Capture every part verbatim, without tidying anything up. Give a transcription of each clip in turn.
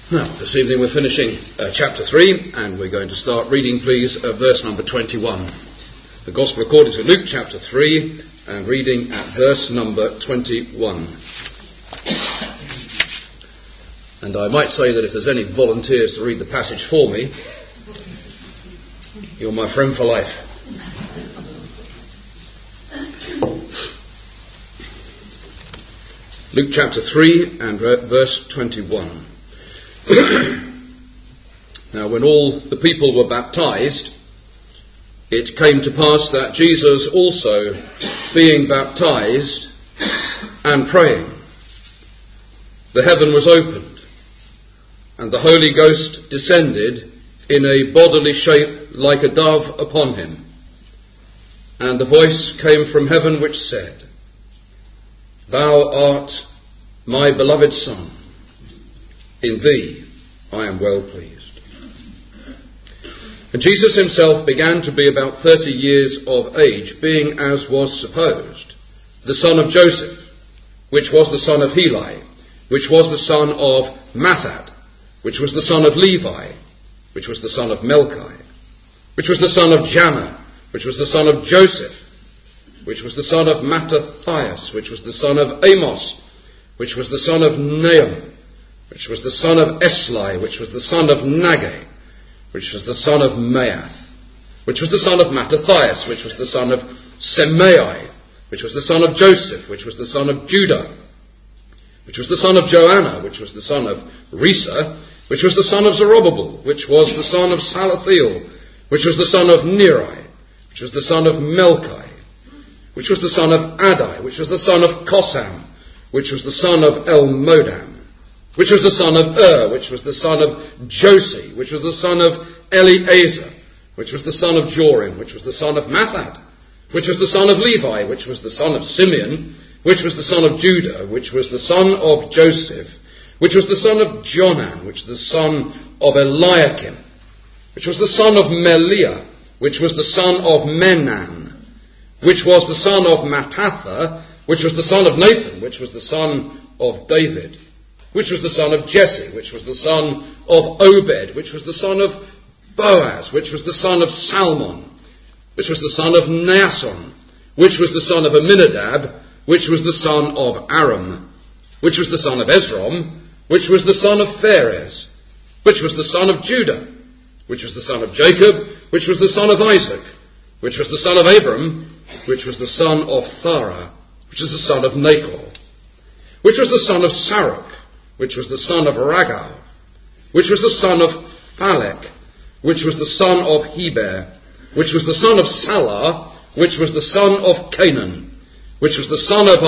Now, this evening we're finishing uh, chapter three, and we're going to start reading, please, uh, verse number twenty-one. The Gospel according to Luke chapter three, and reading at verse number twenty-one. And I might say that if there's any volunteers to read the passage for me, you're my friend for life. Luke chapter three and verse twenty-one. Now, when all the people were baptized, it came to pass that Jesus also, being baptized and praying, the heaven was opened, and the Holy Ghost descended in a bodily shape like a dove upon him. And the voice came from heaven which said, "Thou art my beloved Son, in thee I am well pleased." And Jesus himself began to be about thirty years of age, being, as was supposed, the son of Joseph, which was the son of Heli, which was the son of Matthat, which was the son of Levi, which was the son of Melchi, which was the son of Janna, which was the son of Joseph, which was the son of Mattathias, which was the son of Amos, which was the son of Nahum, which was the son of Esli, which was the son of Naggai, which was the son of Maath, which was the son of Mattathias, which was the son of Semai, which was the son of Joseph, which was the son of Judah, which was the son of Joanna, which was the son of Risa, which was the son of Zerubbabel, which was the son of Salathiel, which was the son of Neri, which was the son of Melchi, which was the son of Adai, which was the son of Kosam, which was the son of Elmodam, which was the son of Ur, which was the son of Josi, which was the son of Eleazar, which was the son of Jorim, which was the son of Matthat, which was the son of Levi, which was the son of Simeon, which was the son of Judah, which was the son of Joseph, which was the son of Jonan, which was the son of Eliakim, which was the son of Meliah, which was the son of Menan, which was the son of Mattatha, which was the son of Nathan, which was the son of David, which was the son of Jesse, which was the son of Obed, which was the son of Boaz, which was the son of Salmon, which was the son of Naasson, which was the son of Aminadab, which was the son of Aram, which was the son of Esrom, which was the son of Phares, which was the son of Judah, which was the son of Jacob, which was the son of Isaac, which was the son of Abram, which was the son of Thara, which was the son of Nachor, which was the son of Sarach, which was the son of Ragal, which was the son of Phalek, which was the son of Heber, which was the son of Salah, which was the son of Canaan, which was the son of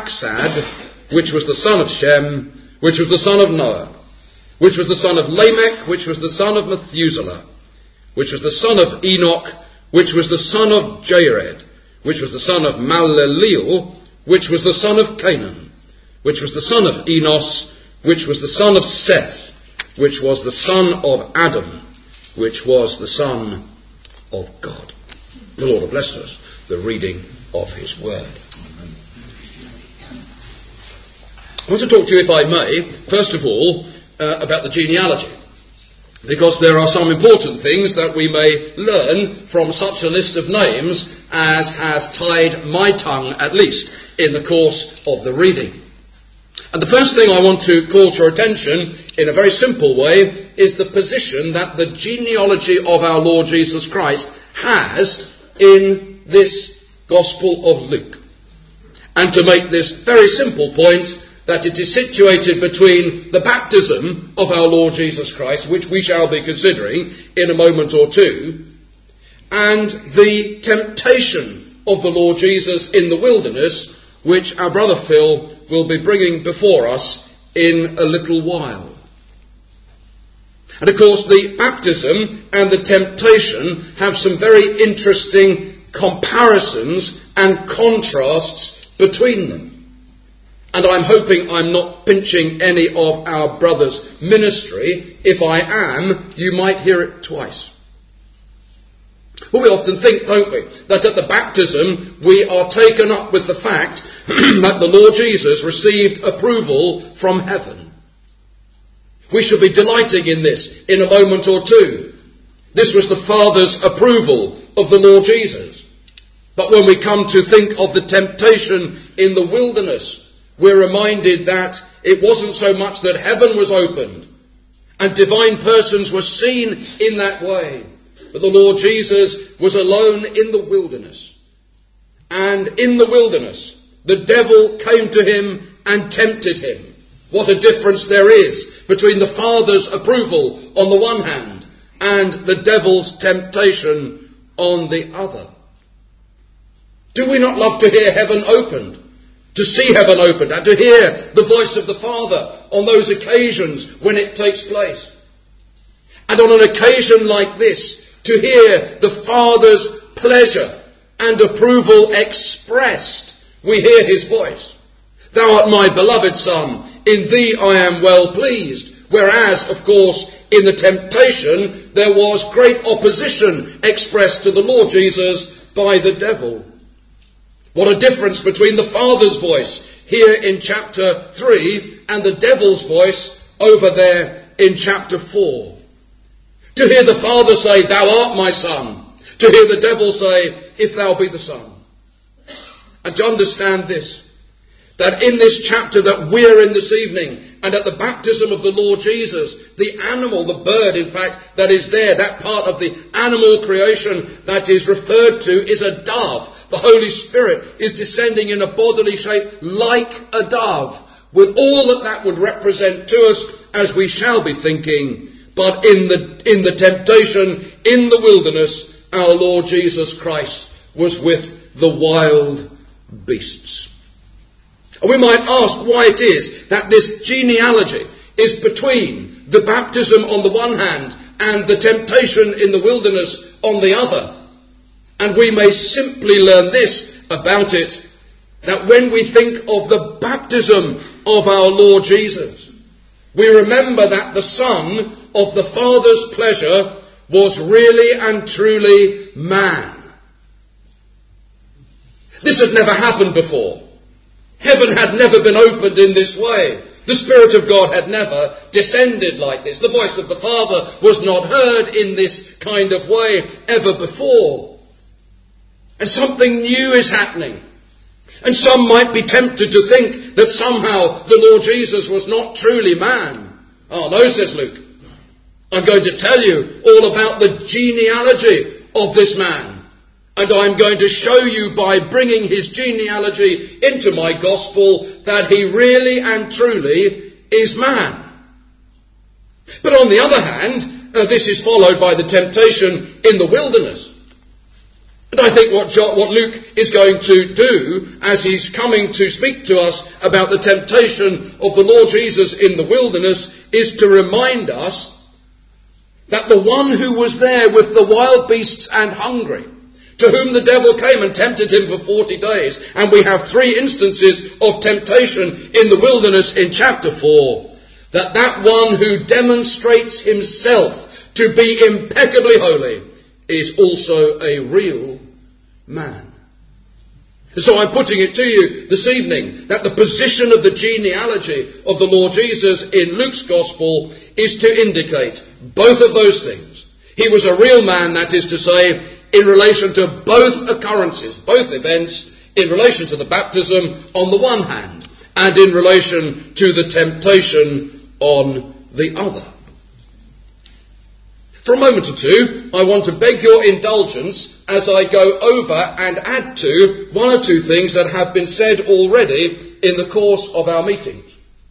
Arphaxad, which was the son of Shem, which was the son of Noah, which was the son of Lamech, which was the son of Methuselah, which was the son of Enoch, which was the son of Jared, which was the son of Malaleel, which was the son of Canaan, which was the son of Enos, which was the son of Seth, which was the son of Adam, which was the son of God. The Lord have blessed us, the reading of his word. I want to talk to you, if I may, first of all, uh, about the genealogy, because there are some important things that we may learn from such a list of names as has tied my tongue, at least, in the course of the reading. And the first thing I want to call to your attention, in a very simple way, is the position that the genealogy of our Lord Jesus Christ has in this Gospel of Luke. And to make this very simple point, that it is situated between the baptism of our Lord Jesus Christ, which we shall be considering in a moment or two, and the temptation of the Lord Jesus in the wilderness, which our brother Phil will be bringing before us in a little while. And of course, the baptism and the temptation have some very interesting comparisons and contrasts between them. And I'm hoping I'm not pinching any of our brother's ministry. If I am, you might hear it twice. Well, we often think, don't we, that at the baptism we are taken up with the fact that the Lord Jesus received approval from heaven. We shall be delighting in this in a moment or two. This was the Father's approval of the Lord Jesus. But when we come to think of the temptation in the wilderness, we're reminded that it wasn't so much that heaven was opened and divine persons were seen in that way, but the Lord Jesus was alone in the wilderness. And in the wilderness, the devil came to him and tempted him. What a difference there is between the Father's approval on the one hand and the devil's temptation on the other. Do we not love to hear heaven opened? To see heaven opened and to hear the voice of the Father on those occasions when it takes place. And on an occasion like this, to hear the Father's pleasure and approval expressed, we hear his voice. Thou art my beloved Son, in thee I am well pleased. Whereas, of course, in the temptation, there was great opposition expressed to the Lord Jesus by the devil. What a difference between the Father's voice here in chapter three and the devil's voice over there in chapter four. To hear the Father say, thou art my Son. To hear the devil say, if thou be the Son. And to understand this, that in this chapter that we're in this evening, and at the baptism of the Lord Jesus, the animal, the bird, in fact, that is there, that part of the animal creation that is referred to is a dove. The Holy Spirit is descending in a bodily shape like a dove, with all that that would represent to us, as we shall be thinking. But in the, in the temptation, in the wilderness, our Lord Jesus Christ was with the wild beasts. And we might ask why it is that this genealogy is between the baptism on the one hand and the temptation in the wilderness on the other. And we may simply learn this about it, that when we think of the baptism of our Lord Jesus, we remember that the Son of the Father's pleasure was really and truly man. This had never happened before. Heaven had never been opened in this way. The Spirit of God had never descended like this. The voice of the Father was not heard in this kind of way ever before. And something new is happening. And some might be tempted to think that somehow the Lord Jesus was not truly man. Oh no, says Luke. I'm going to tell you all about the genealogy of this man. And I'm going to show you by bringing his genealogy into my gospel that he really and truly is man. But on the other hand, uh, this is followed by the temptation in the wilderness. And I think what, John, what Luke is going to do as he's coming to speak to us about the temptation of the Lord Jesus in the wilderness is to remind us that the one who was there with the wild beasts and hungry, to whom the devil came and tempted him for forty days, and we have three instances of temptation in the wilderness in chapter four, that that one who demonstrates himself to be impeccably holy is also a real man. So I'm putting it to you this evening that the position of the genealogy of the Lord Jesus in Luke's Gospel is to indicate both of those things. He was a real man, that is to say, in relation to both occurrences, both events, in relation to the baptism on the one hand, and in relation to the temptation on the other. For a moment or two, I want to beg your indulgence as I go over and add to one or two things that have been said already in the course of our meetings.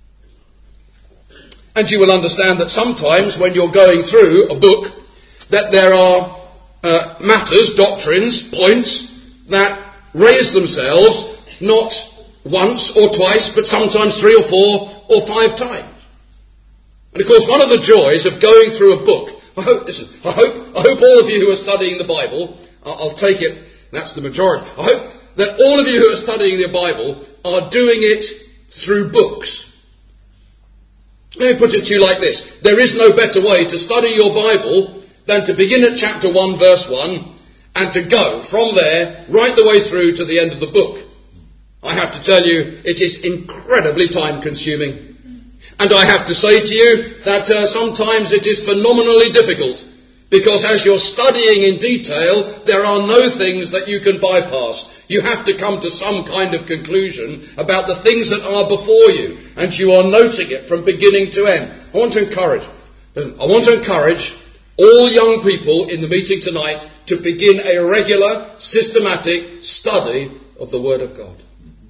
And you will understand that sometimes when you're going through a book, that there are uh, matters, doctrines, points that raise themselves not once or twice, but sometimes three or four or five times. And of course, one of the joys of going through a book, I hope, listen, I hope, I hope all of you who are studying the Bible, I'll, I'll take it, that's the majority, I hope that all of you who are studying the Bible are doing it through books. Let me put it to you like this. There is no better way to study your Bible than to begin at chapter one, verse one, and to go from there right the way through to the end of the book. I have to tell you, it is incredibly time consuming. And I have to say to you that uh, sometimes it is phenomenally difficult, because as you're studying in detail, there are no things that you can bypass. You have to come to some kind of conclusion about the things that are before you, and you are noting it from beginning to end. I want to encourage, I want to encourage all young people in the meeting tonight to begin a regular, systematic study of the Word of God.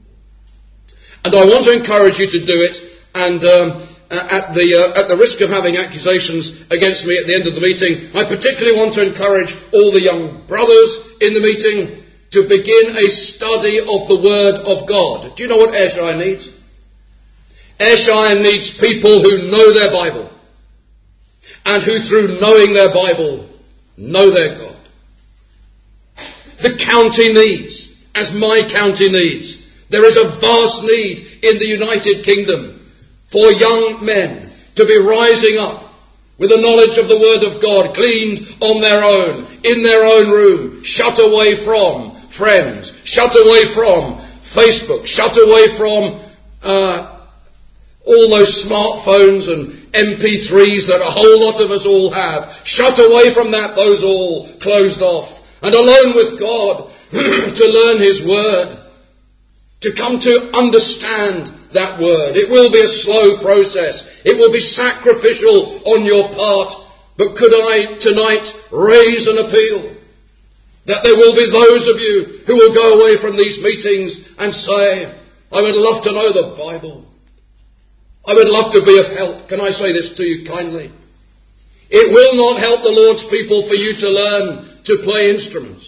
And I want to encourage you to do it, and um, at the uh, at the risk of having accusations against me at the end of the meeting, I particularly want to encourage all the young brothers in the meeting to begin a study of the Word of God. Do you know what Ayrshire needs? Ayrshire needs people who know their Bible, and who through knowing their Bible know their God. The county needs, as my county needs, there is a vast need in the United Kingdom for young men to be rising up with the knowledge of the Word of God, gleaned on their own, in their own room, shut away from friends, shut away from Facebook, shut away from uh, all those smartphones and M P threes that a whole lot of us all have. Shut away from that, those all closed off, and alone with God to learn His Word, to come to understand that Word. It will be a slow process. It will be sacrificial on your part. But could I tonight raise an appeal that there will be those of you who will go away from these meetings and say, I would love to know the Bible. I would love to be of help. Can I say this to you kindly? It will not help the Lord's people for you to learn to play instruments.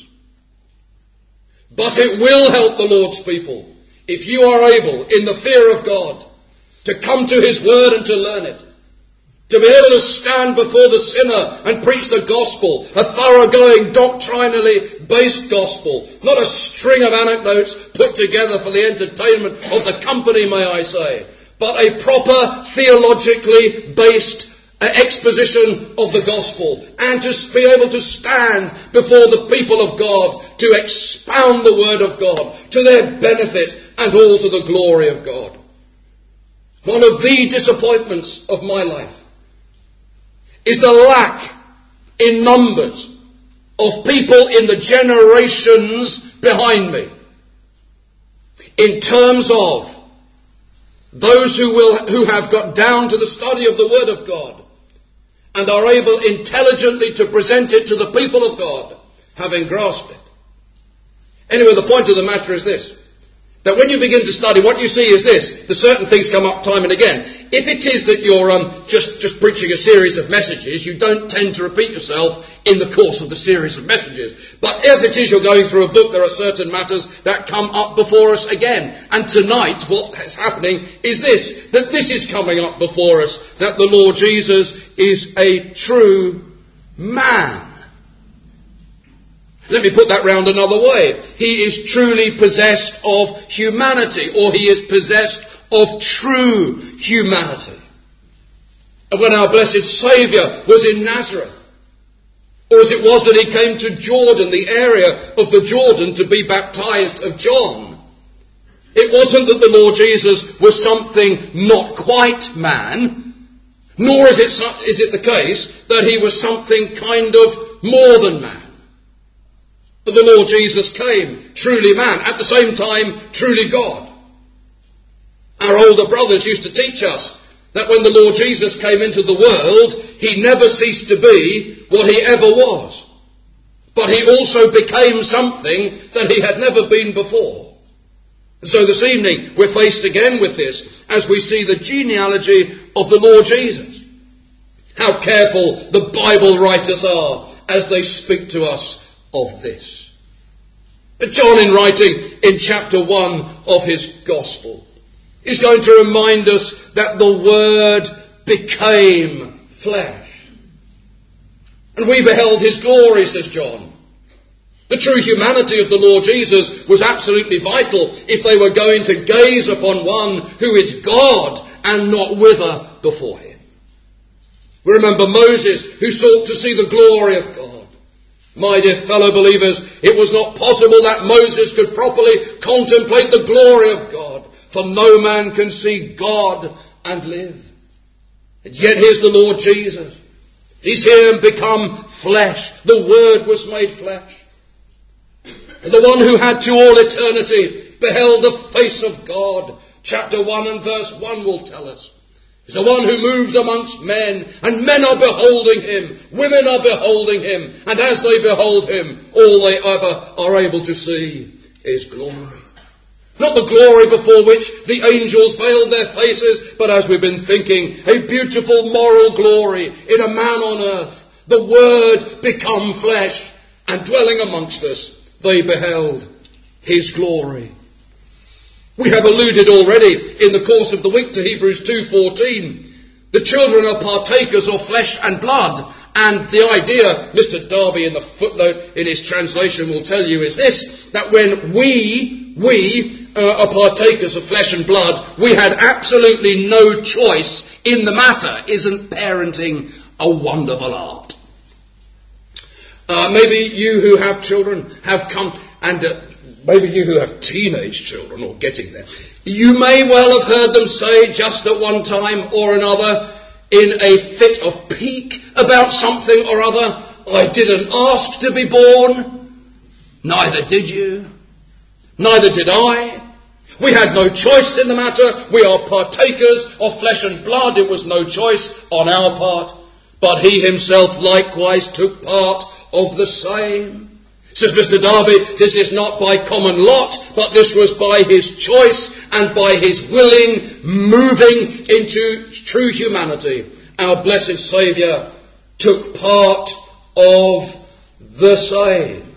But it will help the Lord's people if you are able, in the fear of God, to come to His Word and to learn it. To be able to stand before the sinner and preach the gospel, a thoroughgoing, doctrinally based gospel, not a string of anecdotes put together for the entertainment of the company, may I say, but a proper, theologically based exposition of the gospel, and to be able to stand before the people of God to expound the Word of God to their benefit and all to the glory of God. One of the disappointments of my life is the lack in numbers of people in the generations behind me, in terms of those who will who have got down to the study of the Word of God and are able intelligently to present it to the people of God, having grasped it. Anyway, the point of the matter is this, that when you begin to study, what you see is this, that certain things come up time and again. If it is that you're um, just, just preaching a series of messages, you don't tend to repeat yourself in the course of the series of messages. But as it is you're going through a book, there are certain matters that come up before us again. And tonight, what is happening is this, that this is coming up before us, that the Lord Jesus is a true man. Let me put that round another way. He is truly possessed of humanity, or he is possessed of true humanity. And when our blessed Saviour was in Nazareth, or as it was that he came to Jordan, the area of the Jordan, to be baptized of John, it wasn't that the Lord Jesus was something not quite man, nor is it, is it the case that he was something kind of more than man. But the Lord Jesus came truly man, at the same time truly God. Our older brothers used to teach us that when the Lord Jesus came into the world, he never ceased to be what he ever was. But he also became something that he had never been before. And so this evening we're faced again with this as we see the genealogy of the Lord Jesus. How careful the Bible writers are as they speak to us of this. But John, in writing in chapter one of his Gospel, is going to remind us that the Word became flesh. And we beheld his glory, says John. The true humanity of the Lord Jesus was absolutely vital if they were going to gaze upon one who is God and not wither before him. We remember Moses, who sought to see the glory of God. My dear fellow believers, it was not possible that Moses could properly contemplate the glory of God, for no man can see God and live. And yet here's the Lord Jesus. He's here and become flesh. The Word was made flesh. And the one who had to all eternity beheld the face of God. Chapter one and verse one will tell us. He's the one who moves amongst men, and men are beholding him. Women are beholding him. And as they behold him, all they ever are able to see is glory. Not the glory before which the angels veiled their faces, but as we've been thinking, a beautiful moral glory in a man on earth. The Word become flesh, and dwelling amongst us, they beheld his glory. We have alluded already in the course of the week to Hebrews two fourteen. The children are partakers of flesh and blood. And the idea, Mister Darby in the footnote in his translation will tell you, is this, that when we, we uh, are partakers of flesh and blood, we had absolutely no choice in the matter. Isn't parenting a wonderful art? Uh, maybe you who have children have come, and uh, maybe you who have teenage children or getting there, you may well have heard them say just at one time or another, in a fit of pique about something or other, I didn't ask to be born. Neither did you. Neither did I. We had no choice in the matter. We are partakers of flesh and blood. It was no choice on our part. But he himself likewise took part of the same. Says Mister Darby, this is not by common lot, but this was by his choice and by his willing moving into true humanity. Our blessed Saviour took part of the same.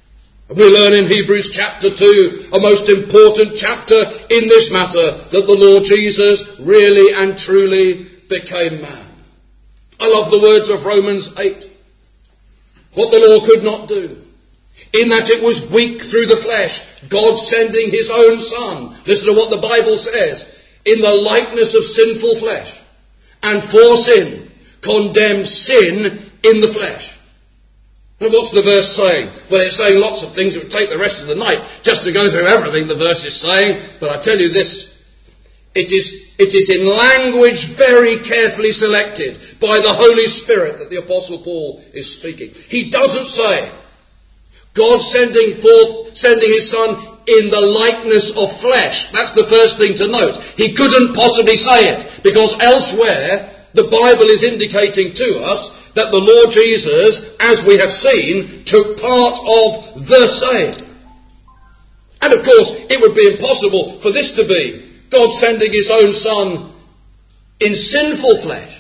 We learn in Hebrews chapter two, a most important chapter in this matter, that the Lord Jesus really and truly became man. I love the words of Romans eight. What the law could not do, in that it was weak through the flesh, God sending his own Son, listen to what the Bible says, in the likeness of sinful flesh, and for sin, condemned sin in the flesh. And what's the verse saying? Well, it's saying lots of things. It would take the rest of the night just to go through everything the verse is saying, but I tell you this, it is, it is in language very carefully selected by the Holy Spirit that the Apostle Paul is speaking. He doesn't say, God sending forth, sending his Son in the likeness of flesh. That's the first thing to note. He couldn't possibly say it, because elsewhere the Bible is indicating to us that the Lord Jesus, as we have seen, took part of the same. And of course, it would be impossible for this to be God sending his own Son in sinful flesh.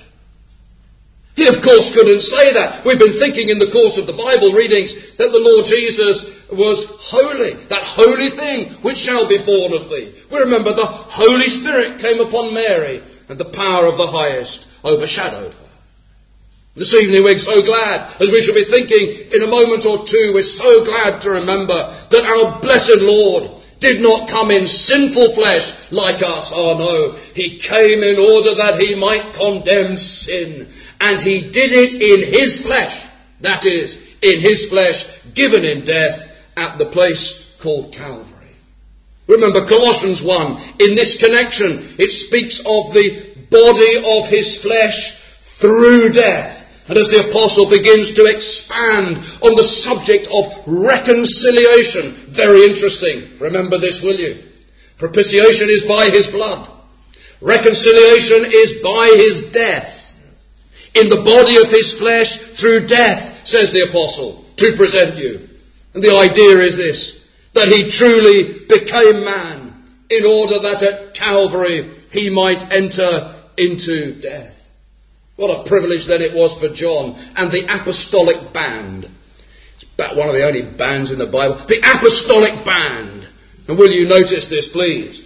He, of course, couldn't say that. We've been thinking in the course of the Bible readings that the Lord Jesus was holy, that holy thing which shall be born of thee. We remember the Holy Spirit came upon Mary, and the power of the highest overshadowed her. This evening we're so glad, as we shall be thinking in a moment or two, we're so glad to remember that our blessed Lord did not come in sinful flesh like us. Oh no, he came in order that he might condemn sin. And he did it in his flesh. That is, in his flesh, given in death at the place called Calvary. Remember Colossians one, in this connection, it speaks of the body of his flesh through death. And as the apostle begins to expand on the subject of reconciliation, very interesting. Remember this, will you? Propitiation is by his blood. Reconciliation is by his death. In the body of his flesh through death, says the apostle, to present you. And the idea is this, that he truly became man in order that at Calvary he might enter into death. What a privilege then it was for John and the apostolic band. It's about one of the only bands in the Bible. The apostolic band. And will you notice this, please?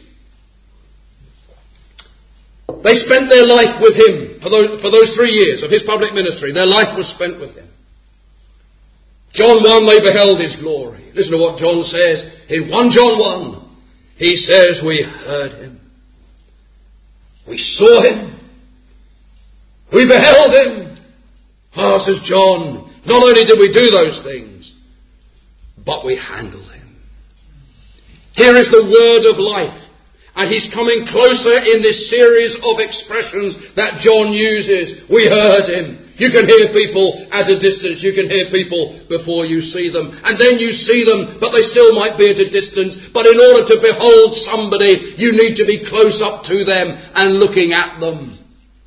They spent their life with him for those, for those three years of his public ministry. Their life was spent with him. John one, they beheld his glory. Listen to what John says in First John one. He says, we heard him. We saw him. We beheld him. Ah, says John, not only did we do those things, but we handled him. Here is the word of life. And he's coming closer in this series of expressions that John uses. We heard him. You can hear people at a distance. You can hear people before you see them. And then you see them, but they still might be at a distance. But in order to behold somebody, you need to be close up to them and looking at them.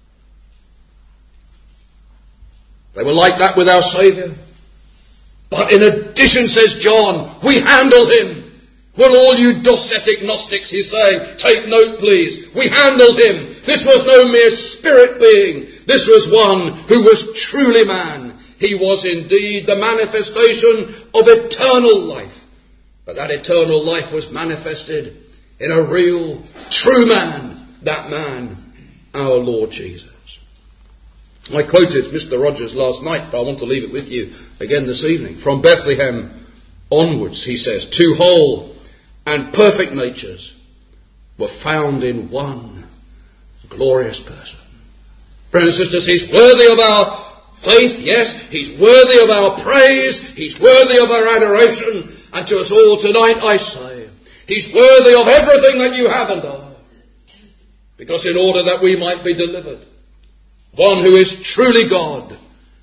They were like that with our Saviour. But in addition, says John, we handle him. Well, all you docetic Gnostics, he's saying, take note please. We handled him. This was no mere spirit being. This was one who was truly man. He was indeed the manifestation of eternal life. But that eternal life was manifested in a real, true man. That man, our Lord Jesus. I quoted Mister Rogers last night, but I want to leave it with you again this evening. From Bethlehem onwards, he says, two whole and perfect natures were found in one glorious person. Brothers and sisters, he's worthy of our faith, yes. He's worthy of our praise. He's worthy of our adoration. And to us all tonight I say, he's worthy of everything that you have and are. Because in order that we might be delivered, one who is truly God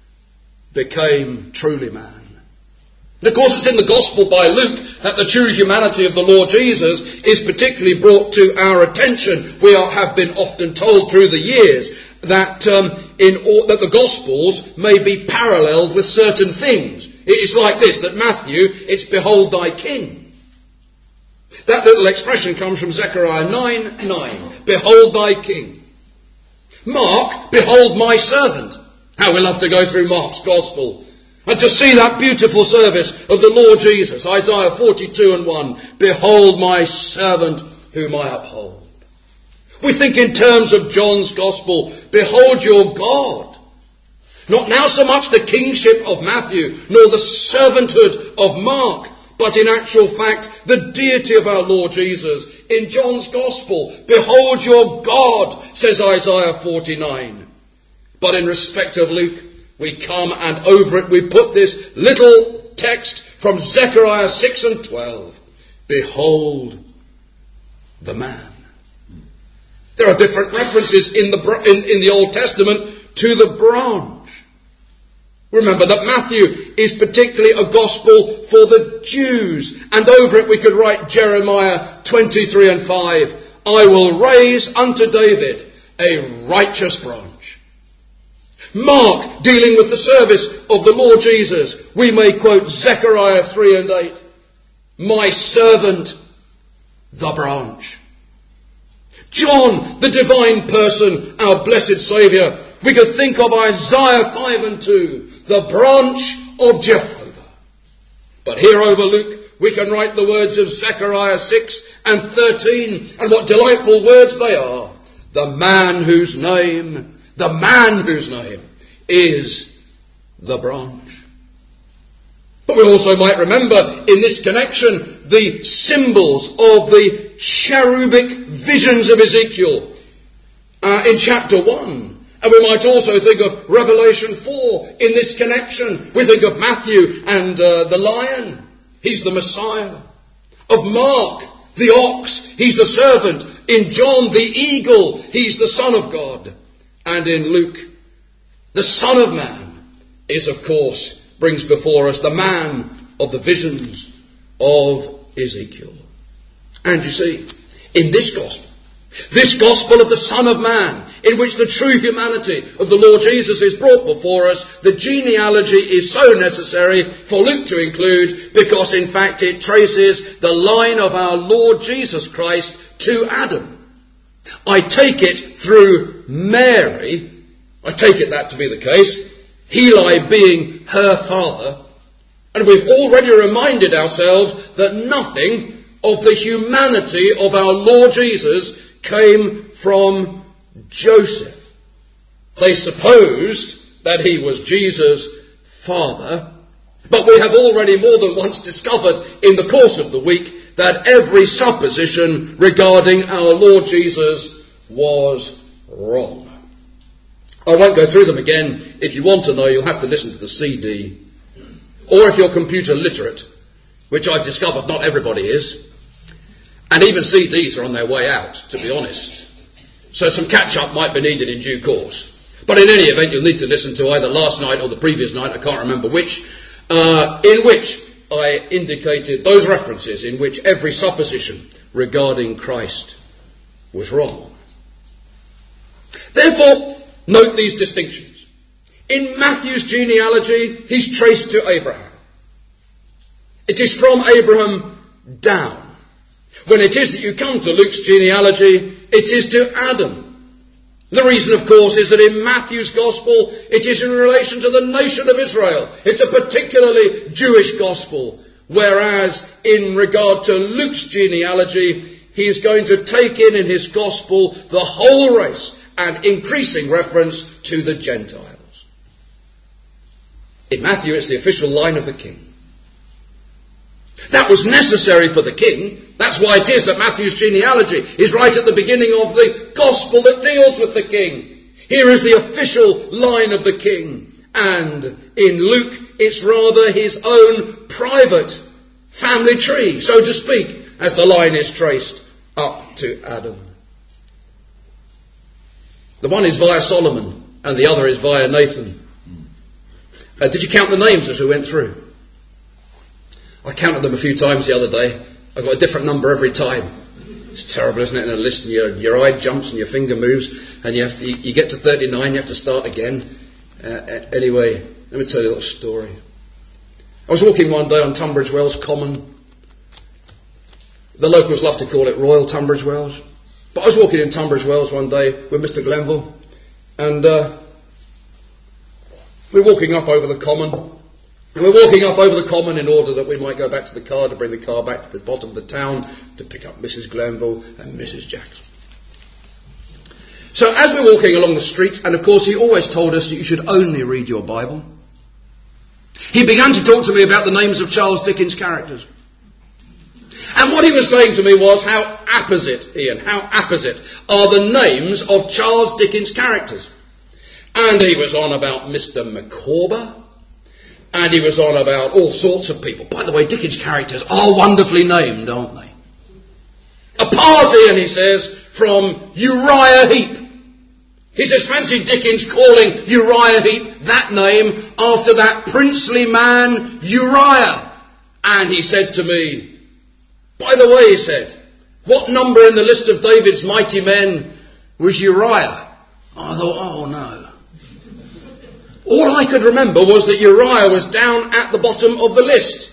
became truly man. And of course it's in the Gospel by Luke that the true humanity of the Lord Jesus is particularly brought to our attention. We are, have been often told through the years that um, in all, that the Gospels may be paralleled with certain things. It's like this, that Matthew, it's behold thy king. That little expression comes from Zechariah nine nine. Behold thy king. Mark, behold my servant. How we love to go through Mark's Gospel. And to see that beautiful service of the Lord Jesus, Isaiah forty-two and one, behold my servant whom I uphold. We think in terms of John's Gospel, behold your God. Not now so much the kingship of Matthew, nor the servanthood of Mark, but in actual fact the deity of our Lord Jesus. In John's Gospel, behold your God, says Isaiah forty-nine. But in respect of Luke, we come and over it we put this little text from Zechariah six and twelve. Behold the man. There are different references in the in, in the Old Testament to the branch. Remember that Matthew is particularly a gospel for the Jews. And over it we could write Jeremiah twenty-three and five. I will raise unto David a righteous branch. Mark, dealing with the service of the Lord Jesus, we may quote Zechariah three and eight. My servant, the branch. John, the divine person, our blessed Saviour, we could think of Isaiah five and two, the branch of Jehovah. But here over Luke, we can write the words of Zechariah six and thirteen, and what delightful words they are. The man whose name The man whose name is the branch. But we also might remember in this connection the symbols of the cherubic visions of Ezekiel uh, in chapter one. And we might also think of Revelation four in this connection. We think of Matthew and uh, the lion. He's the Messiah. Of Mark, the ox. He's the servant. In John, the eagle. He's the Son of God. And in Luke, the Son of Man is, of course, brings before us the man of the visions of Ezekiel. And you see, in this gospel, this gospel of the Son of Man, in which the true humanity of the Lord Jesus is brought before us, the genealogy is so necessary for Luke to include, because in fact it traces the line of our Lord Jesus Christ to Adam. I take it through Mary, I take it that to be the case, Heli being her father, and we've already reminded ourselves that nothing of the humanity of our Lord Jesus came from Joseph. They supposed that he was Jesus' father, but we have already more than once discovered in the course of the week that every supposition regarding our Lord Jesus was wrong. I won't go through them again. If you want to know, you'll have to listen to the C D. Or if you're computer literate, which I've discovered not everybody is, And even C Ds are on their way out, to be honest. So some catch-up might be needed in due course. But in any event, you'll need to listen to either last night or the previous night, I can't remember which, uh, in which I indicated those references in which every supposition regarding Christ was wrong. Therefore, note these distinctions. In Matthew's genealogy, he's traced to Abraham. It is from Abraham down. When it is that you come to Luke's genealogy, it is to Adam. The reason, of course, is that in Matthew's Gospel, it is in relation to the nation of Israel. It's a particularly Jewish Gospel. Whereas, in regard to Luke's genealogy, he is going to take in in his Gospel the whole race and increasing reference to the Gentiles. In Matthew, it's the official line of the king. That was necessary for the king. That's why it is that Matthew's genealogy is right at the beginning of the gospel that deals with the king. Here is the official line of the king. And in Luke, it's rather his own private family tree, so to speak, as the line is traced up to Adam. The one is via Solomon, and the other is via Nathan. Uh, did you count the names as we went through? I counted them a few times the other day. I got a different number every time. It's terrible, isn't it? In a list, and your, your eye jumps and your finger moves, and you have to, you, you get to thirty-nine, you have to start again. Uh, anyway, let me tell you a little story. I was walking one day on Tunbridge Wells Common. The locals love to call it Royal Tunbridge Wells. But I was walking in Tunbridge Wells one day with Mister Glenville, and uh, we're walking up over the common. And we're walking up over the common in order that we might go back to the car, to bring the car back to the bottom of the town, to pick up Missus Glenville and Missus Jackson. So as we're walking along the street, and of course he always told us that you should only read your Bible, he began to talk to me about the names of Charles Dickens' characters. And what he was saying to me was how apposite, Ian, how apposite are the names of Charles Dickens' characters. And he was on about Mister Micawber. And he was on about all sorts of people. By the way, Dickens' characters are wonderfully named, aren't they? Apart, Ian, he says, from Uriah Heep. He says, fancy Dickens calling Uriah Heep that name after that princely man, Uriah. And he said to me, by the way, he said, what number in the list of David's mighty men was Uriah? I thought, oh no. All I could remember was that Uriah was down at the bottom of the list.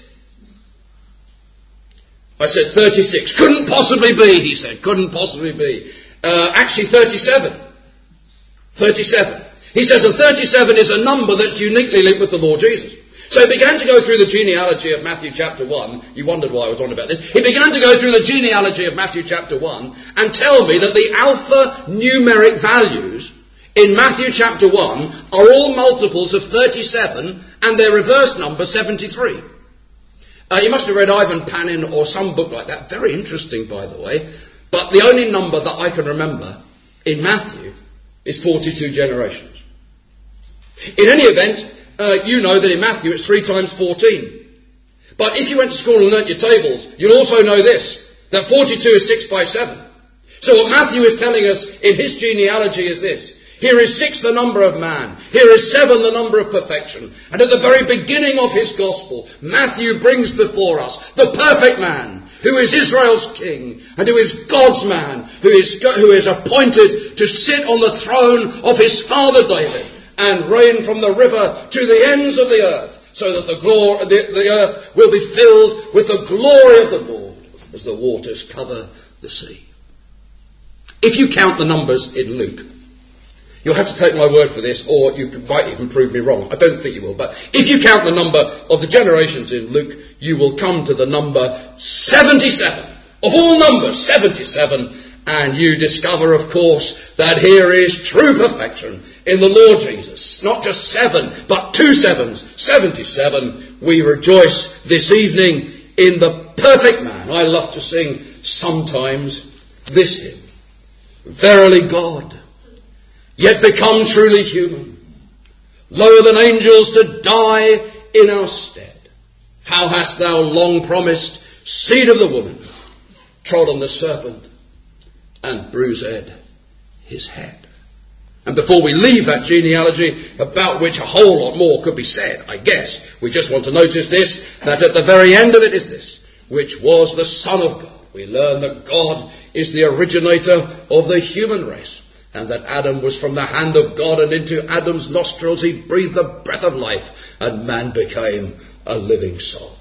I said thirty-six. Couldn't possibly be, he said. Couldn't possibly be. Uh, actually thirty-seven. thirty-seven. He says, and thirty-seven is a number that's uniquely linked with the Lord Jesus. So he began to go through the genealogy of Matthew chapter one. You wondered why I was on about this. He began to go through the genealogy of Matthew chapter one and tell me that the alpha numeric values in Matthew chapter one are all multiples of thirty-seven and their reverse number seventy-three. Uh, you must have read Ivan Panin or some book like that. Very interesting, by the way. But the only number that I can remember in Matthew is forty-two generations. In any event, uh, you know that in Matthew it's three times fourteen. But if you went to school and learnt your tables, you'll also know this, that forty-two is six by seven. So what Matthew is telling us in his genealogy is this. Here is six, the number of man. Here is seven, the number of perfection. And at the very beginning of his gospel, Matthew brings before us the perfect man, who is Israel's king, and who is God's man, who is, who is appointed to sit on the throne of his father David, and reign from the river to the ends of the earth, so that the, glory, the, the earth will be filled with the glory of the Lord, as the waters cover the sea. If you count the numbers in Luke, you'll have to take my word for this, or you might even prove me wrong. I don't think you will. But if you count the number of the generations in Luke, you will come to the number seventy-seven. Of all numbers, seventy-seven. And you discover, of course, that here is true perfection in the Lord Jesus. Not just seven, but two sevens. seventy-seven. We rejoice this evening in the perfect man. I love to sing sometimes this hymn. Verily God, yet become truly human, lower than angels to die in our stead. How hast thou long promised, seed of the woman, trod on the serpent, and bruised his head. And before we leave that genealogy, about which a whole lot more could be said, I guess, we just want to notice this, that at the very end of it is this, which was the Son of God. We learn that God is the originator of the human race, and that Adam was from the hand of God, and into Adam's nostrils he breathed the breath of life, and man became a living soul.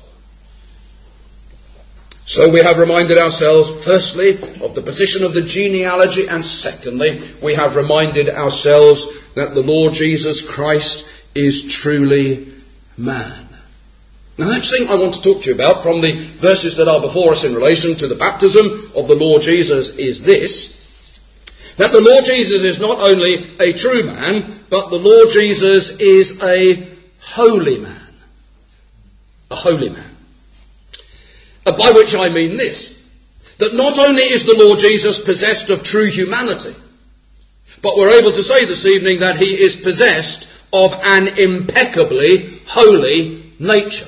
So we have reminded ourselves, firstly, of the position of the genealogy, and secondly, we have reminded ourselves that the Lord Jesus Christ is truly man. Now, the next thing I want to talk to you about from the verses that are before us in relation to the baptism of the Lord Jesus is this, that the Lord Jesus is not only a true man, but the Lord Jesus is a holy man. A holy man. By which I mean this, that not only is the Lord Jesus possessed of true humanity, but we're able to say this evening that he is possessed of an impeccably holy nature.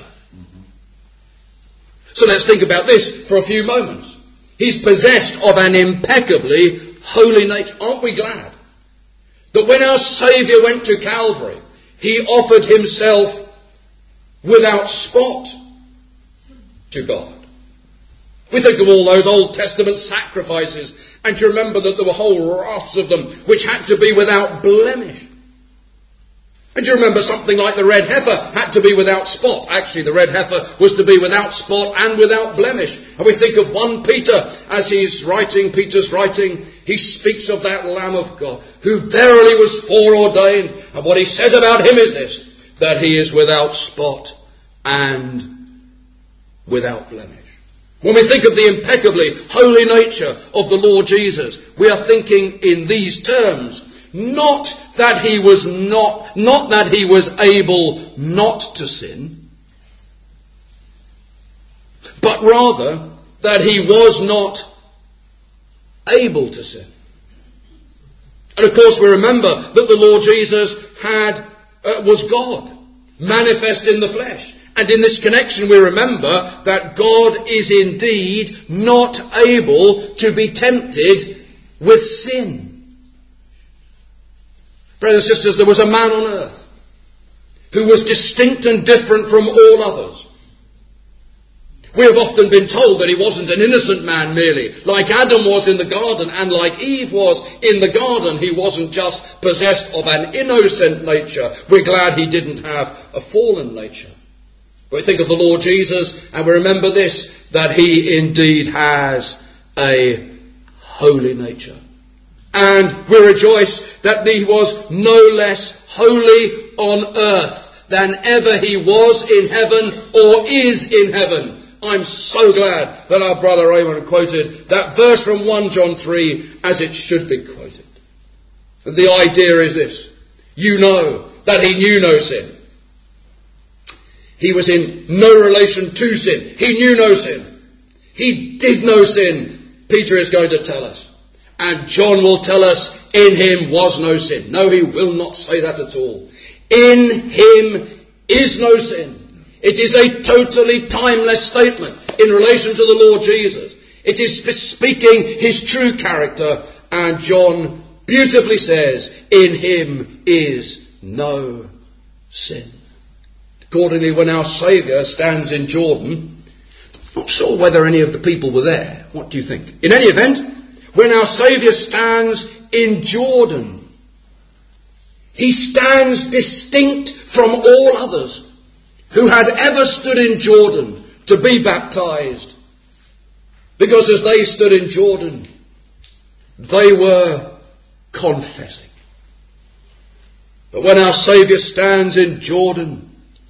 So let's think about this for a few moments. He's possessed of an impeccably holy nature. Aren't we glad that when our Saviour went to Calvary, he offered himself without spot to God? We think of all those Old Testament sacrifices, and you remember that there were whole rafts of them which had to be without blemish. And you remember something like the red heifer had to be without spot. Actually, the red heifer was to be without spot and without blemish. And we think of First Peter, as he's writing, Peter's writing, he speaks of that Lamb of God, who verily was foreordained. And what he says about him is this, that he is without spot and without blemish. When we think of the impeccably holy nature of the Lord Jesus, we are thinking in these terms. Not that he was not, not that he was able not to sin, but rather that he was not able to sin. And of course we remember that the Lord Jesus had, uh, was God, manifest in the flesh. And in this connection we remember that God is indeed not able to be tempted with sin. Brothers and sisters, there was a man on earth who was distinct and different from all others. We have often been told that he wasn't an innocent man merely, like Adam was in the garden and like Eve was in the garden. He wasn't just possessed of an innocent nature. We're glad he didn't have a fallen nature. We think of the Lord Jesus and we remember this, that he indeed has a holy nature. And we rejoice that he was no less holy on earth than ever he was in heaven or is in heaven. I'm so glad that our brother Raymond quoted that verse from First John three as it should be quoted. And the idea is this. You know that he knew no sin. He was in no relation to sin. He knew no sin. He did no sin, Peter is going to tell us. And John will tell us, in him was no sin. No, he will not say that at all. In him is no sin. It is a totally timeless statement in relation to the Lord Jesus. It is speaking his true character. And John beautifully says, in him is no sin. Accordingly, when our Saviour stands in Jordan, not sure whether any of the people were there. What do you think? In any event, when our Saviour stands in Jordan, he stands distinct from all others who had ever stood in Jordan to be baptized. Because as they stood in Jordan, they were confessing. But when our Saviour stands in Jordan,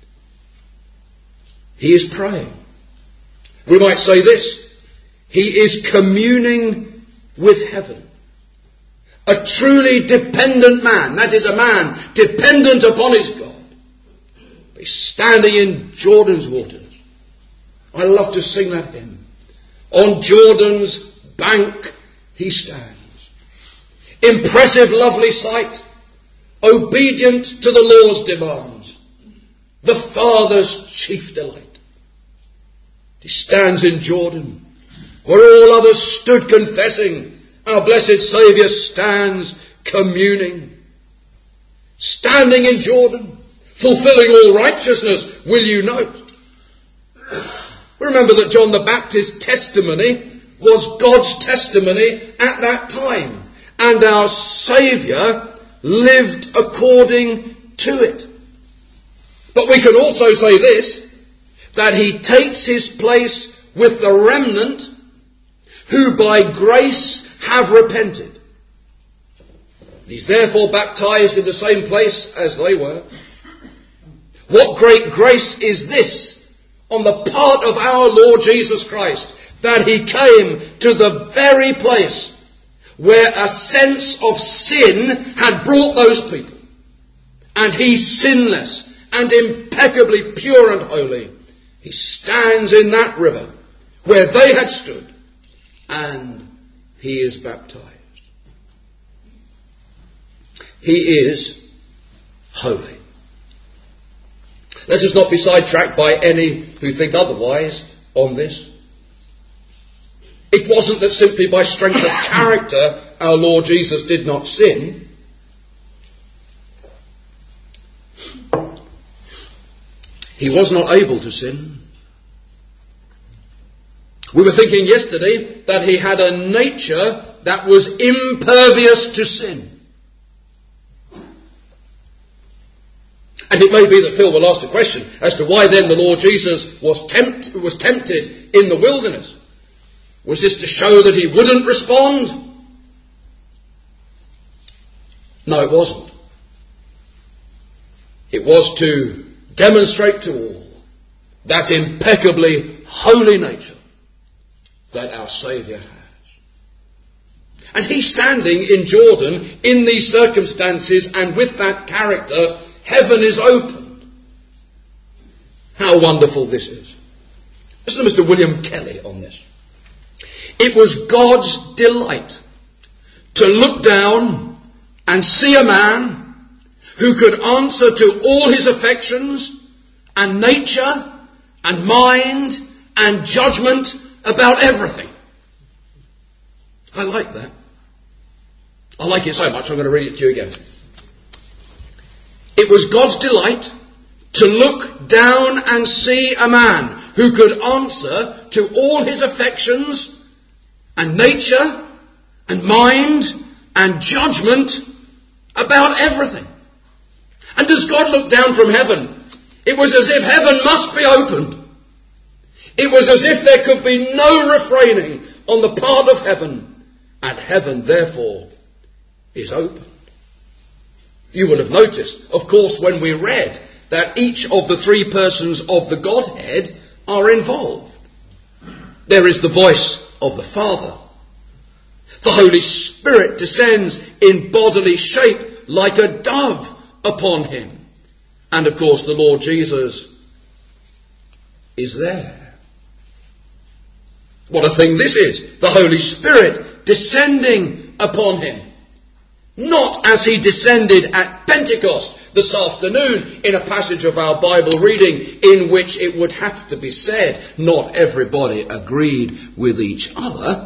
he is praying. We might say this, he is communing with heaven. A truly dependent man, that is a man dependent upon his God. He's standing in Jordan's waters. I love to sing that hymn. On Jordan's bank he stands. Impressive, lovely sight, obedient to the law's demands, the Father's chief delight. He stands in Jordan where all others stood confessing, our blessed Saviour stands communing. Standing in Jordan, fulfilling all righteousness, will you note? Remember that John the Baptist's testimony was God's testimony at that time, and our Saviour lived according to it. But we can also say this, that he takes his place with the remnant who by grace have repented. He's therefore baptized in the same place as they were. What great grace is this on the part of our Lord Jesus Christ, that he came to the very place where a sense of sin had brought those people, and he's sinless and impeccably pure and holy. He stands in that river where they had stood, and he is baptized. He is holy. Let us not be sidetracked by any who think otherwise on this. It wasn't that simply by strength of character our Lord Jesus did not sin. He was not able to sin. We were thinking yesterday that he had a nature that was impervious to sin. And it may be that Phil will ask the question as to why then the Lord Jesus was, tempt, was tempted in the wilderness. Was this to show that he wouldn't respond? No, it wasn't. It was to demonstrate to all that impeccably holy nature that our Saviour has. And he's standing in Jordan in these circumstances, and with that character, heaven is opened. How wonderful this is. Listen to Mister William Kelly on this. It was God's delight to look down and see a man who could answer to all his affections and nature and mind and judgment about everything. I like that. I like it so much I'm going to read it to you again. It was God's delight to look down and see a man who could answer to all his affections and nature and mind and judgment about everything. And as God looked down from heaven, it was as if heaven must be opened. It was as if there could be no refraining on the part of heaven, and heaven therefore is opened. You will have noticed, of course, when we read that each of the three persons of the Godhead are involved. There is the voice of the Father. The Holy Spirit descends in bodily shape like a dove upon him. And of course the Lord Jesus is there. What a thing this is. The Holy Spirit descending upon him. Not as he descended at Pentecost this afternoon in a passage of our Bible reading in which it would have to be said not everybody agreed with each other.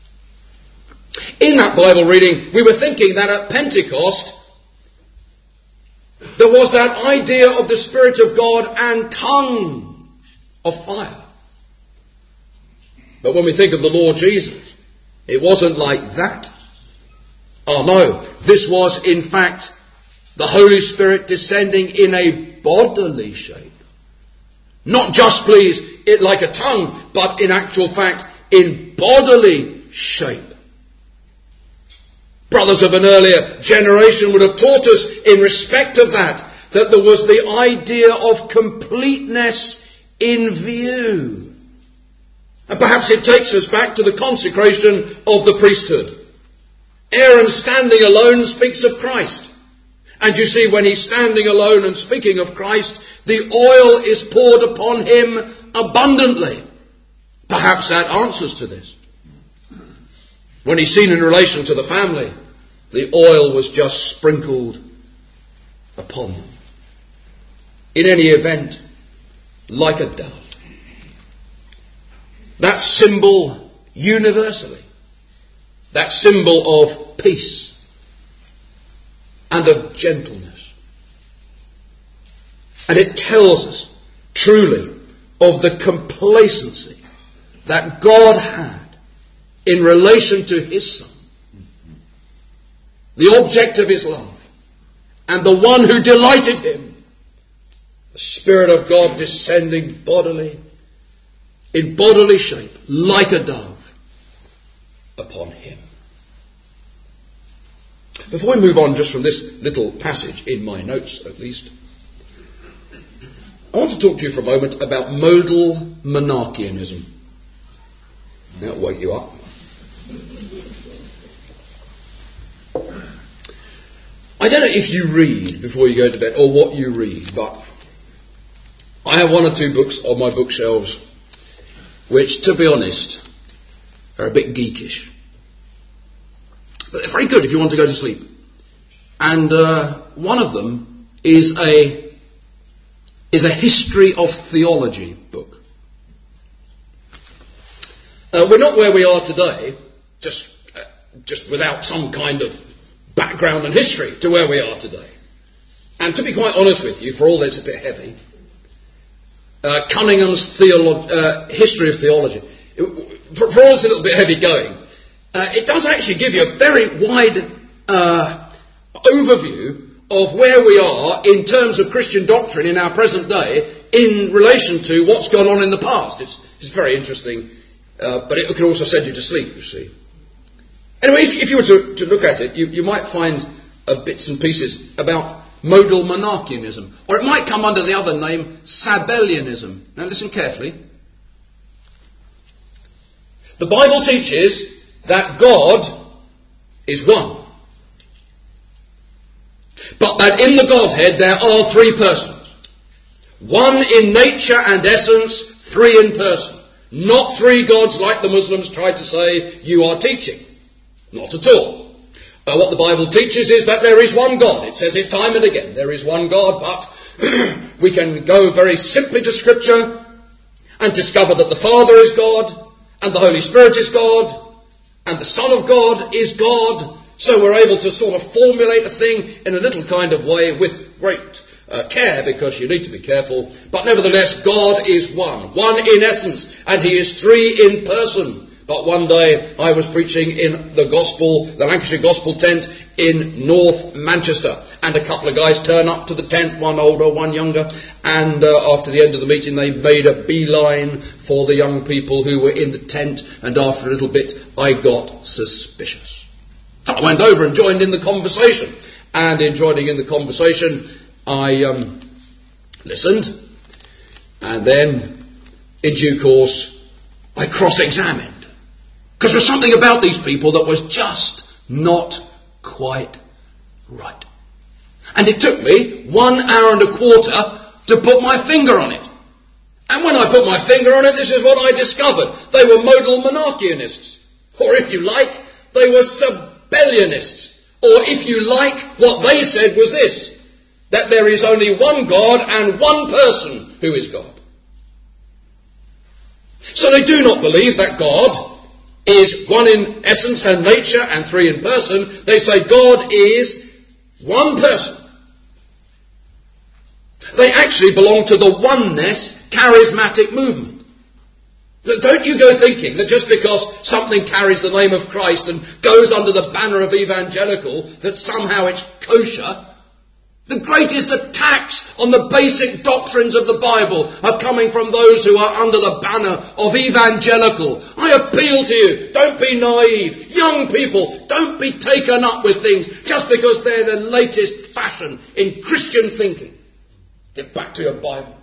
In that Bible reading we were thinking that at Pentecost there was that idea of the Spirit of God and tongue of fire. But when we think of the Lord Jesus, it wasn't like that. Oh no, this was in fact the Holy Spirit descending in a bodily shape. Not just, please, it like a tongue, but in actual fact in bodily shape. Brothers of an earlier generation would have taught us in respect of that, that there was the idea of completeness in view. And perhaps it takes us back to the consecration of the priesthood. Aaron standing alone speaks of Christ. And you see, when he's standing alone and speaking of Christ, the oil is poured upon him abundantly. Perhaps that answers to this. When he's seen in relation to the family, the oil was just sprinkled upon them. In any event, like a dove. That symbol universally. That symbol of peace and of gentleness. And it tells us truly of the complacency that God had in relation to his Son, the object of his love, and the one who delighted him, the Spirit of God descending bodily, in bodily shape, like a dove, upon him. Before we move on just from this little passage, in my notes at least, I want to talk to you for a moment about modal monarchianism. That'll wake you up. I don't know if you read before you go to bed or what you read, but I have one or two books on my bookshelves which, to be honest, are a bit geekish. But they're very good if you want to go to sleep. And uh, one of them is a is a history of theology book. Uh, we're not where we are today, just uh, just without some kind of background and history to where we are today. And to be quite honest with you, for all that's a bit heavy, uh, Cunningham's theolo- uh, History of Theology, it, for, for all it's a little bit heavy going, uh, it does actually give you a very wide uh, overview of where we are in terms of Christian doctrine in our present day in relation to what's gone on in the past. It's, it's very interesting, uh, but it can also send you to sleep, you see. Anyway, if, if you were to, to look at it, you, you might find uh, bits and pieces about modal monarchianism, or it might come under the other name, Sabellianism. Now listen carefully. The Bible teaches that God is one, but that in the Godhead there are three persons. One in nature and essence, three in person. Not three gods like the Muslims try to say you are teaching. Not at all. Uh, what the Bible teaches is that there is one God. It says it time and again. There is one God, but we can go very simply to Scripture and discover that the Father is God, and the Holy Spirit is God, and the Son of God is God. So we're able to sort of formulate a thing in a little kind of way with great uh, care, because you need to be careful. But nevertheless, God is one. One in essence, and he is three in person. But one day I was preaching in the gospel, the Lancashire Gospel tent in North Manchester. And a couple of guys turn up to the tent, one older, one younger. And uh, after the end of the meeting they made a beeline for the young people who were in the tent. And after a little bit I got suspicious. I went over and joined in the conversation. And in joining in the conversation I um, listened. And then in due course I cross-examined. Because there was something about these people that was just not quite right. And it took me one hour and a quarter to put my finger on it. And when I put my finger on it, this is what I discovered. They were modal monarchianists. Or if you like, they were Sabellianists. Or if you like, what they said was this: that there is only one God and one person who is God. So they do not believe that God is one in essence and nature and three in person. They say God is one person. They actually belong to the oneness charismatic movement. Don't you go thinking that just because something carries the name of Christ and goes under the banner of evangelical, that somehow it's kosher. The greatest attacks on the basic doctrines of the Bible are coming from those who are under the banner of evangelical. I appeal to you, don't be naive. Young people, don't be taken up with things just because they're the latest fashion in Christian thinking. Get back to your Bible.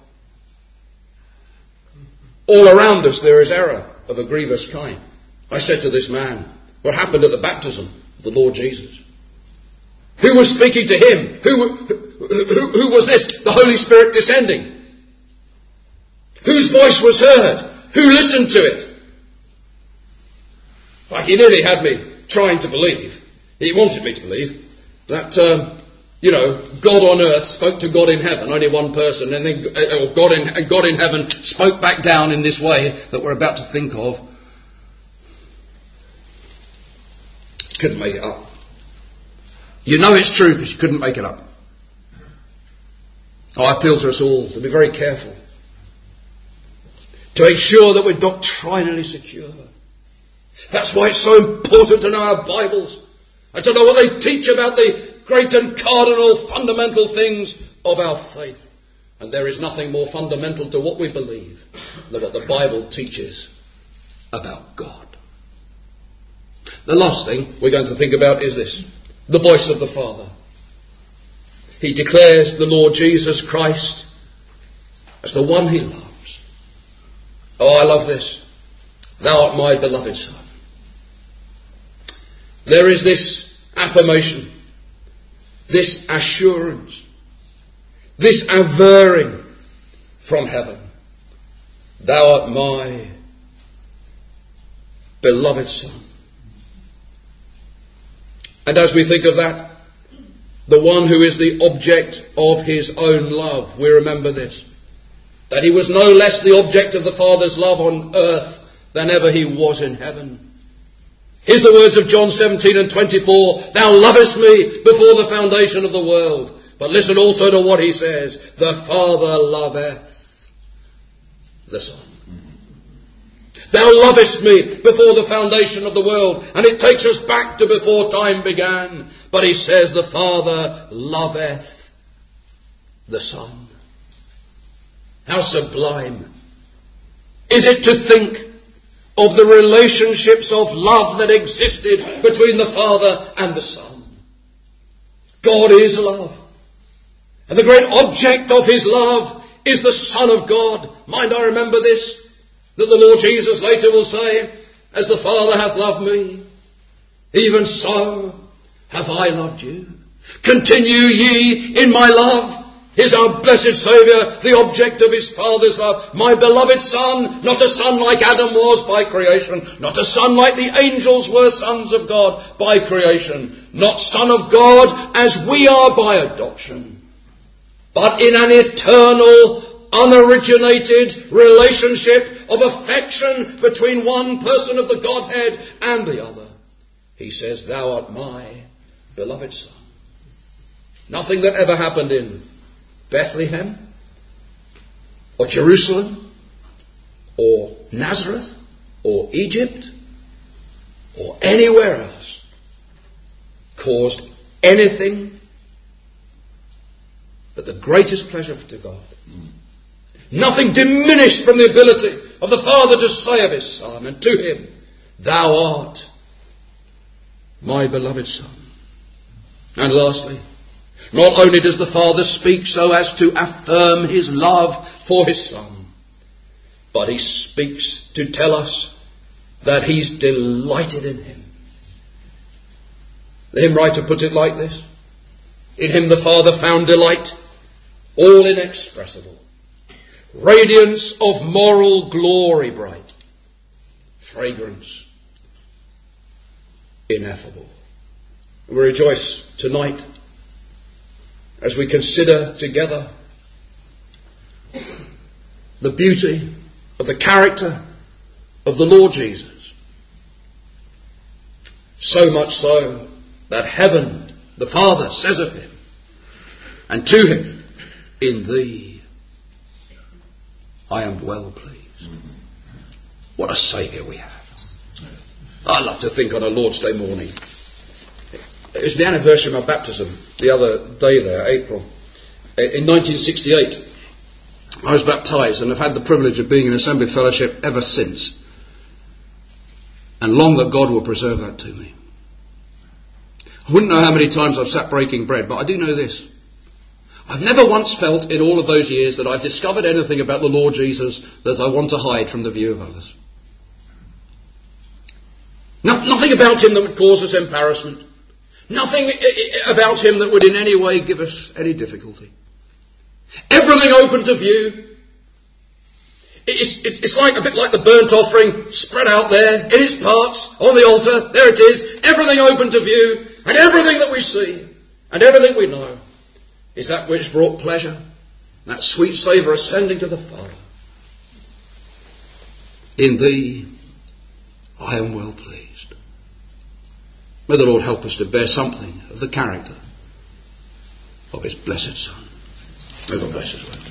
All around us there is error of a grievous kind. I said to this man, what happened at the baptism of the Lord Jesus? Who was speaking to him? Who, who, who was this? The Holy Spirit descending. Whose voice was heard? Who listened to it? Like he nearly had me trying to believe. He wanted me to believe that, um, you know, God on earth spoke to God in heaven, only one person, and then uh, God in God in heaven spoke back down in this way that we're about to think of. Couldn't make it up. You know it's true because you couldn't make it up. Oh, I appeal to us all to be very careful, to make sure that we're doctrinally secure. That's why it's so important to know our Bibles and to know what they teach about the great and cardinal fundamental things of our faith. And there is nothing more fundamental to what we believe than what the Bible teaches about God. The last thing we're going to think about is this: the voice of the Father. He declares the Lord Jesus Christ as the one he loves. Oh, I love this. Thou art my beloved Son. There is this affirmation, this assurance, this averring from heaven. Thou art my beloved Son. And as we think of that, the one who is the object of his own love, we remember this, that he was no less the object of the Father's love on earth than ever he was in heaven. Here's the words of John seventeen and twenty-four. Thou lovest me before the foundation of the world. But listen also to what he says. The Father loveth the Son. Thou lovest me before the foundation of the world. And it takes us back to before time began. But he says the Father loveth the Son. How sublime is it to think of the relationships of love that existed between the Father and the Son. God is love. And the great object of his love is the Son of God. Mind, I remember this, that the Lord Jesus later will say, as the Father hath loved me, even so have I loved you. Continue ye in my love. Is our blessed Saviour the object of his Father's love? My beloved Son, not a son like Adam was by creation, not a son like the angels were sons of God by creation, not son of God as we are by adoption, but in an eternal, unoriginated relationship of affection between one person of the Godhead and the other. He says, thou art my beloved Son. Nothing that ever happened in Bethlehem, or Jerusalem, or Nazareth, or Egypt, or anywhere else caused anything but the greatest pleasure to God. Mm. Nothing diminished from the ability of the Father to say of his Son and to him, thou art my beloved Son. And lastly, not only does the Father speak so as to affirm his love for his Son, but he speaks to tell us that he's delighted in him. The hymn writer put it like this: in him the Father found delight, all inexpressible, radiance of moral glory bright, fragrance ineffable. We rejoice tonight as we consider together the beauty of the character of the Lord Jesus. So much so that heaven, the Father, says of him and to him, in thee I am well pleased. What a Saviour we have. I love to think on a Lord's Day morning. It was the anniversary of my baptism the other day there, April. In nineteen sixty-eight, I was baptised and have had the privilege of being in Assembly Fellowship ever since. And long that God will preserve that to me. I wouldn't know how many times I've sat breaking bread, but I do know this. I've never once felt in all of those years that I've discovered anything about the Lord Jesus that I want to hide from the view of others. No, nothing about him that would cause us embarrassment. Nothing about him that would in any way give us any difficulty. Everything open to view. It's, it's, it's like a bit like the burnt offering spread out there in its parts on the altar. There it is. Everything open to view. And everything that we see and everything we know is that which brought pleasure. That sweet savour ascending to the Father. In thee I am well pleased. May the Lord help us to bear something of the character of his blessed Son. May God bless us.